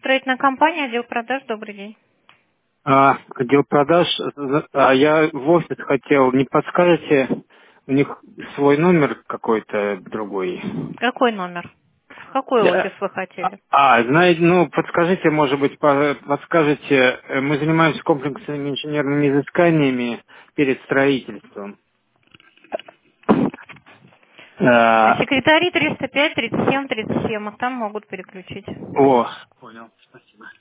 строительная компания, отдел продаж, добрый день. Отдел продаж. Я в офис хотел. Не подскажете, у них свой номер какой-то другой? Какой номер? В какой офис вы хотели? Знаете, подскажите, может быть, подскажете, мы занимаемся комплексными инженерными изысканиями перед строительством. А, Секретари 305, 37, 37, а там могут переключить. Понял, спасибо.